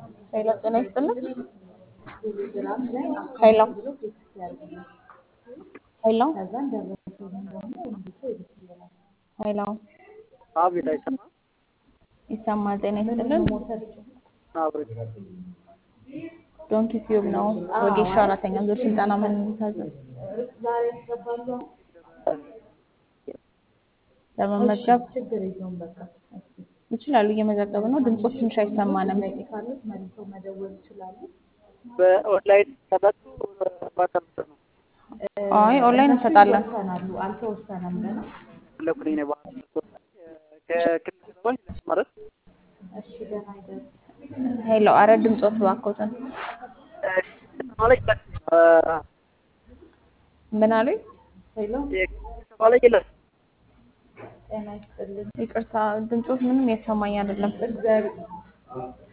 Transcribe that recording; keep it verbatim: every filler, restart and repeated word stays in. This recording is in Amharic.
ኃይለ ጤና ይስጥልን። ኃይለ ኃይለ ኃይለ አቤት አይሰማም? ይሰማል። ጤና ይስጥልን። አብረን ዶንት ዩቲዩብ ነው ወጌሻ አራተኛ ዙር ስልጠና ምን ታዘዝ ለመመዝገብ ይችላሉ። እየመዘገቡ ነው። ድምጾች ትንሽ አይሰማንም። በኦንላይን ተመጡ ባተምት ነው አይ ኦንላይን እንሰጣለን። ለኩኝ ነው ባለ ከክልል ወይ ማለት ሄሎ አረ ድምጾት ባኮተን ማለት ምን አሉኝ? ሄሎ ማለት ይላል ይቅርታ ድምጾት ምንም የተሰማኝ አይደለም።